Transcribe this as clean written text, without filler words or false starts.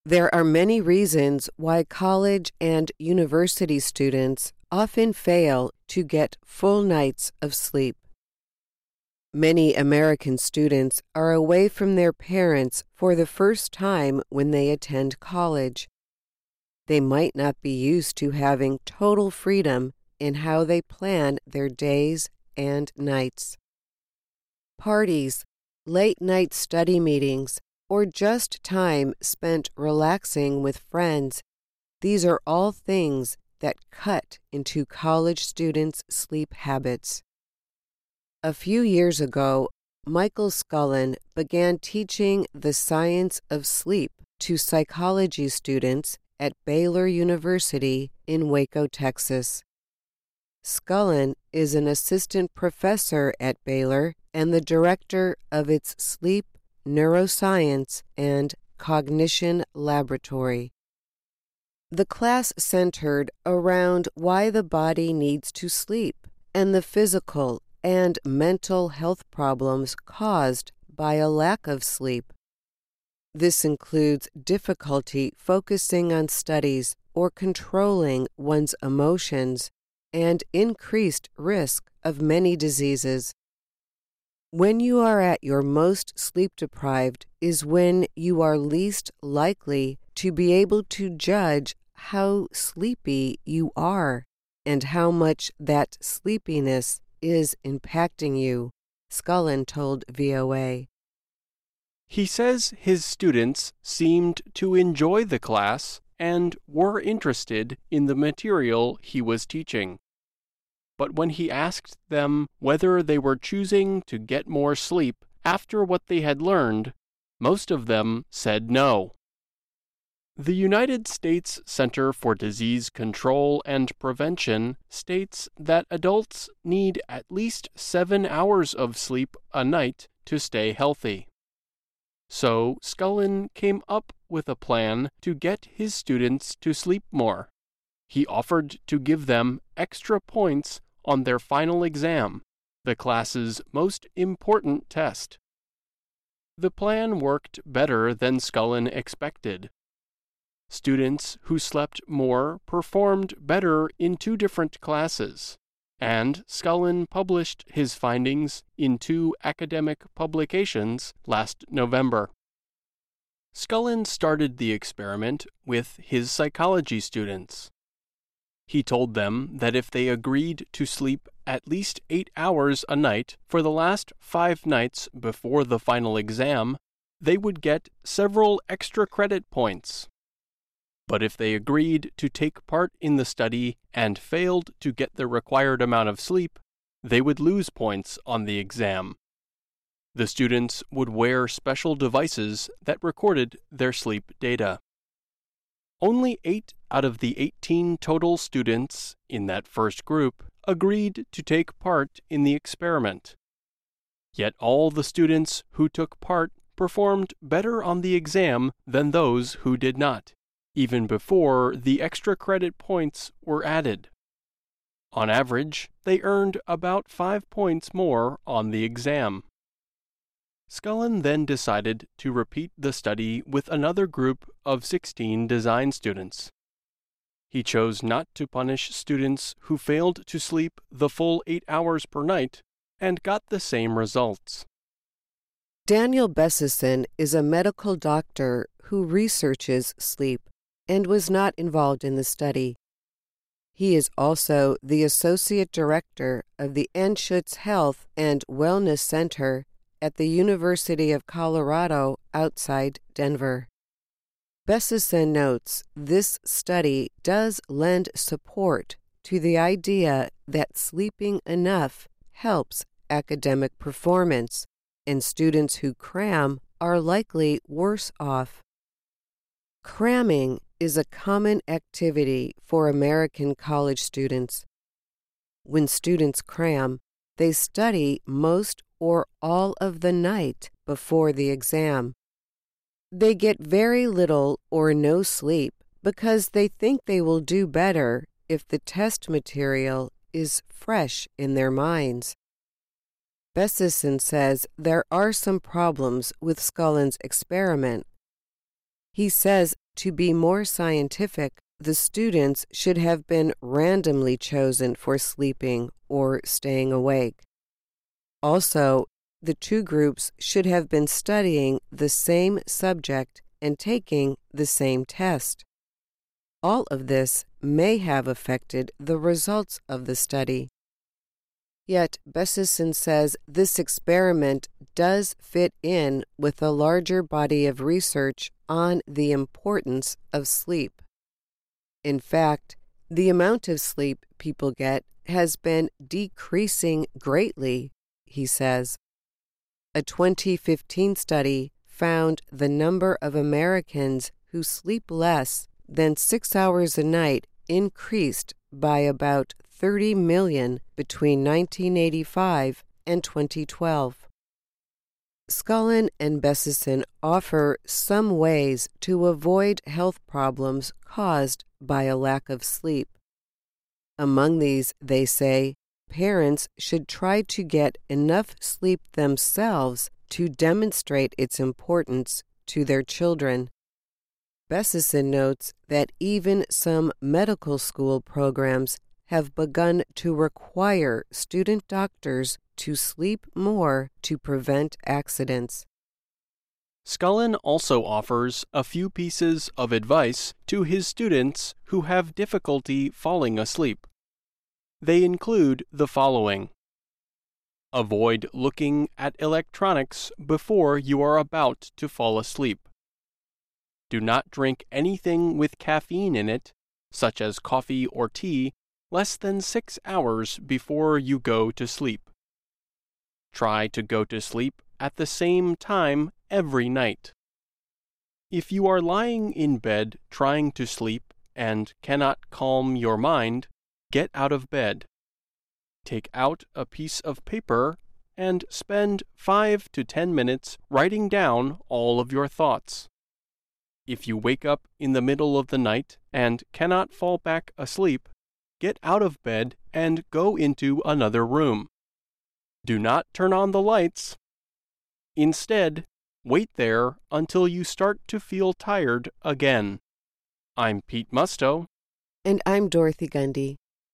There are many reasons why college and university students often fail to get full nights of sleep. Many American students are away from their parents for the first time when they attend college. They might not be used to having total freedom in how they plan their days and nights. Parties, late-night study meetings, or just time spent relaxing with friends, these are all things that cut into college students' sleep habits. A few years ago, Michael Scullin began teaching the science of sleep to psychology students at Baylor University in Waco, Texas. Scullin is an assistant professor at Baylor and the director of its Sleep, Neuroscience, and Cognition Laboratory. The class centered around why the body needs to sleep and the physical and mental health problems caused by a lack of sleep. This includes difficulty focusing on studies or controlling one's emotions and increased risk of many diseases. When you are at your most sleep-deprived is when you are least likely to be able to judge how sleepy you are and how much that sleepiness is impacting you, Scullin told VOA. He says his students seemed to enjoy the class and were interested in the material he was teaching. But when he asked them whether they were choosing to get more sleep after what they had learned, most of them said no. The United States Center for Disease Control and Prevention states that adults need at least 7 hours of sleep a night to stay healthy. So Scullin came up with a plan to get his students to sleep more. He offered to give them extra points on their final exam, the class's most important test. The plan worked better than Scullin expected. Students who slept more performed better in 2 different classes, and Scullin published his findings in 2 academic publications last November. Scullin started the experiment with his psychology students. He told them that if they agreed to sleep at least 8 hours a night for the last 5 nights before the final exam, they would get several extra credit points. But if they agreed to take part in the study and failed to get the required amount of sleep, they would lose points on the exam. The students would wear special devices that recorded their sleep data. Only 8 out of the 18 total students in that first group agreed to take part in the experiment. Yet all the students who took part performed better on the exam than those who did not, even before the extra credit points were added. On average, they earned about 5 points more on the exam. Scullin then decided to repeat the study with another group of 16 design students. He chose not to punish students who failed to sleep the full 8 hours per night and got the same results. Daniel Bessison is a medical doctor who researches sleep and was not involved in the study. He is also the Associate Director of the Anschutz Health and Wellness Center at the University of Colorado outside Denver. Bessison notes this study does lend support to the idea that sleeping enough helps academic performance, and students who cram are likely worse off. Cramming is a common activity for American college students. When students cram, they study most or all of the night before the exam. They get very little or no sleep because they think they will do better if the test material is fresh in their minds. Bessison says there are some problems with Scullin's experiment. He says to be more scientific, the students should have been randomly chosen for sleeping or staying awake. Also, the two groups should have been studying the same subject and taking the same test. All of this may have affected the results of the study. Yet, Bessesen says this experiment does fit in with a larger body of research on the importance of sleep. In fact, the amount of sleep people get has been decreasing greatly, he says. A 2015 study found the number of Americans who sleep less than 6 hours a night increased by about 30 million between 1985 and 2012. Scullin and Bessesen offer some ways to avoid health problems caused by a lack of sleep. Among these, they say, parents should try to get enough sleep themselves to demonstrate its importance to their children. Bessesen notes that even some medical school programs have begun to require student doctors to sleep more to prevent accidents. Scullin also offers a few pieces of advice to his students who have difficulty falling asleep. They include the following. Avoid looking at electronics before you are about to fall asleep. Do not drink anything with caffeine in it, such as coffee or tea, less than 6 hours before you go to sleep. Try to go to sleep at the same time every night. If you are lying in bed trying to sleep and cannot calm your mind, get out of bed. Take out a piece of paper and spend 5 to 10 minutes writing down all of your thoughts. If you wake up in the middle of the night and cannot fall back asleep, get out of bed and go into another room. Do not turn on the lights. Instead, wait there until you start to feel tired again. I'm Pete Musto. And I'm Dorothy Gundy.